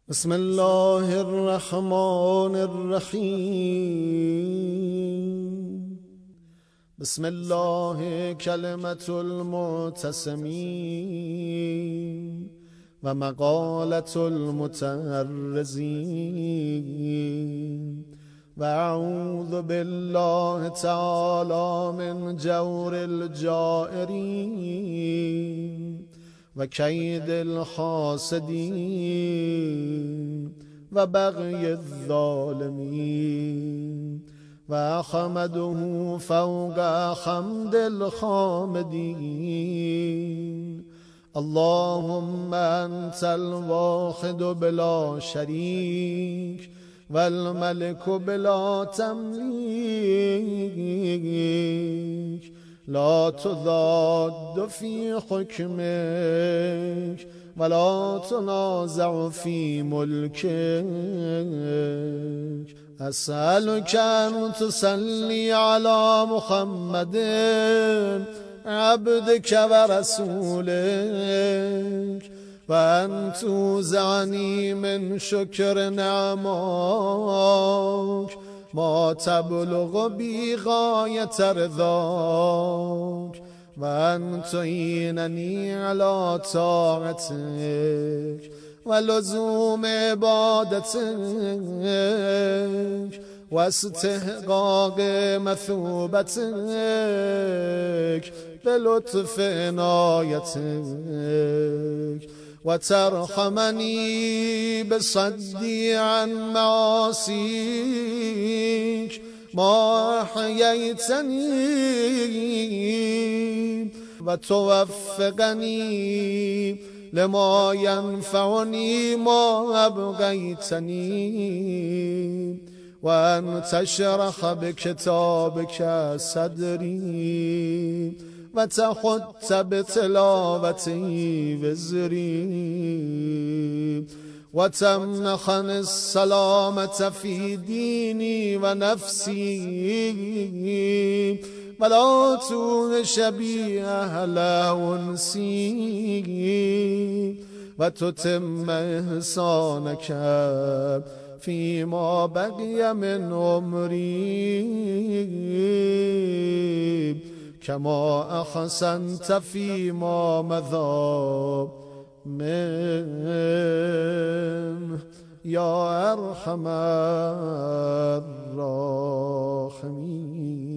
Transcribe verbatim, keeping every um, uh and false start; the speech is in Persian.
بسم الله الرحمن الرحیم. بسم الله کلمة المعتصمین و مقالة المتعرضین و اعوذ بالله تعالی من جور الجائرین و کید الحاسدین و بغی الظالمین و احمده فوق حمد الحامدین. اللهم انت الواحد بلا شریک و الملك بلا تملیک، لا تضاد في حكمك ولا تنازع في ملكك. أسألك أن تصلي على محمد عبدك ورسولك وأن توزعني من شكر نعماك ما تبلغ بی غایت رضاک و ان تعیننی علی طاعتک و لزوم عبادتک و استحقاق مثوبتک به لطف عنایتک و ترحمنی بصدی عن معاصیک ما احییتنی و توفقنی لما ینفعنی ما ابقیتنی و ان تشرح بکتابک صدری و تحط بتلاوتی وزری و تمنحنی السلامة فی دینی و نفسی ولا تونش بی اهل انسی و تتم احسانک فیما بقی من عمری کما احسنت فیما مضی من یا ارحم الراحمین.